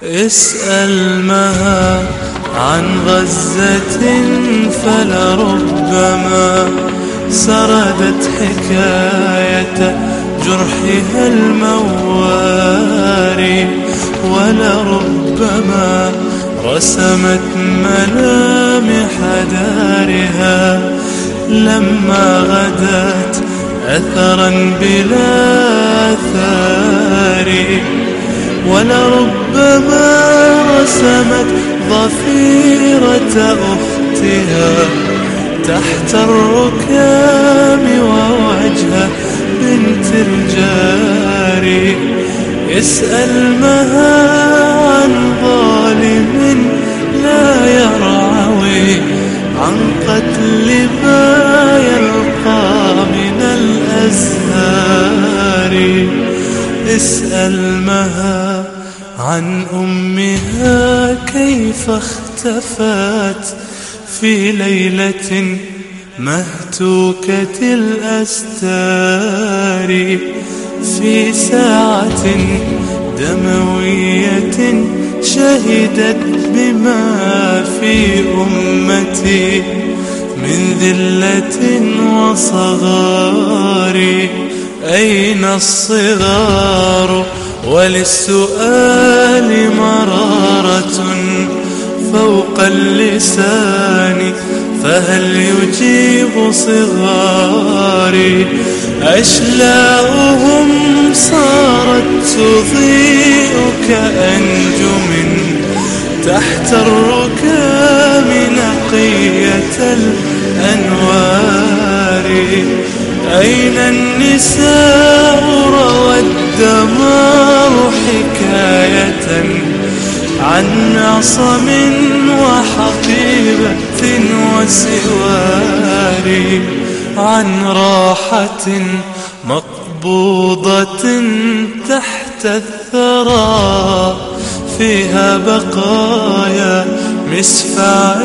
اسأل مها عن غزة فلربما سردت حكاية جرحها المواري، ولربما رسمت ملامح دارها لما غدت أثرا بلا آثار، ولربما رسمت ضفيرة أختها تحت الركام ووجه بنت الجاري. اسأل مها عن ظالم لا يرعوي عن قتل ما يلقى من الأزهار. اسأل مها عن أمها كيف اختفت في ليلة مهتوكة الأستار، في ساعة دموية شهدت بما في أمتي من ذلة وصغار. أين الصغار وللسؤال مرارة فوق اللسان، فهل يجيب صغاري؟ أشلاؤهم صارت تضيء كأنجم تحت الركام نقية الأنوار. أين النساء روى الدمار حكاية عن معصم وحقيبة وسوار، عن راحة مقبوضة تحت الثرى فيها بقايا مسفع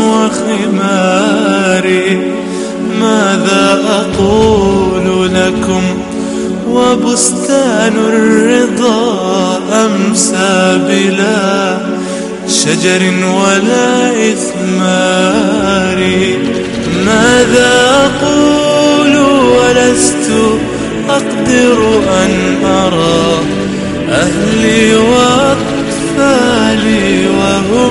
وخمار. ماذا أقول لكم وبستان الرضا أمسى بلا شجر ولا إثمار. ماذا أقول ولست أقدر أن أرى أهلي وأطفالي وهم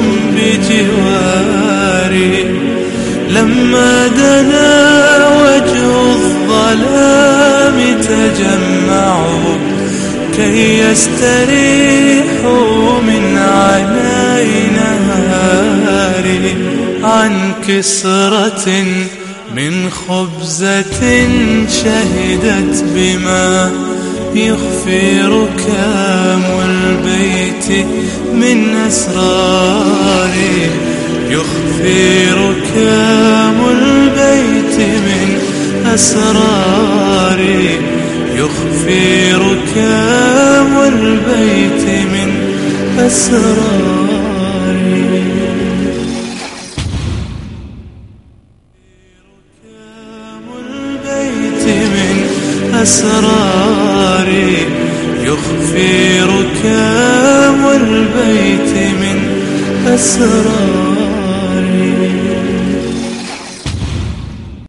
بجواري. لما دنا وجه الظلام تجمعوا كي يستريحوا من عناء نهاري، عن كسرة من خبزة شهدت بما يخفي ركام البيت من أسراري، يخفي ركام البيت من أسراري، يخفي ركام البيت من أسراري. ركام البيت من أسراري، يخفي ركام البيت من أسراري.